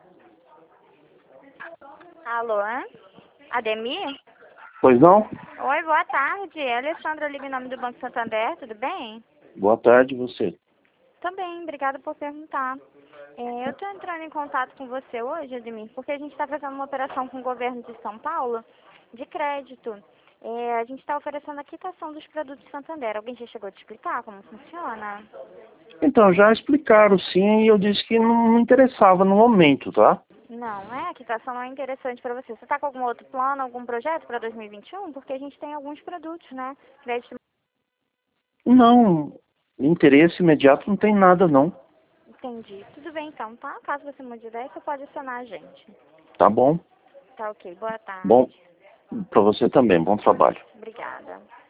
Alô? Ademir? Pois não? Oi, boa tarde. É Alessandra, liga em nome do Banco Santander, tudo bem? Boa tarde, você. Também, obrigada por perguntar. Eu estou entrando em contato com você hoje, Ademir, porque a gente está fazendo uma operação com o governo de São Paulo de crédito. A gente está oferecendo a quitação dos produtos Santander. Alguém já chegou a te explicar como funciona? Então, já explicaram sim e eu disse que não me interessava no momento, tá? Não, a quitação não é interessante para você. Você está com algum outro plano, algum projeto para 2021? Porque a gente tem alguns produtos, né? Crédito. Não, interesse imediato não tem nada não. Entendi. Tudo bem então, tá? Caso você mude de ideia, você pode acionar a gente. Tá bom? Tá ok. Boa Bom, tarde. pra você também, bom trabalho. Obrigada.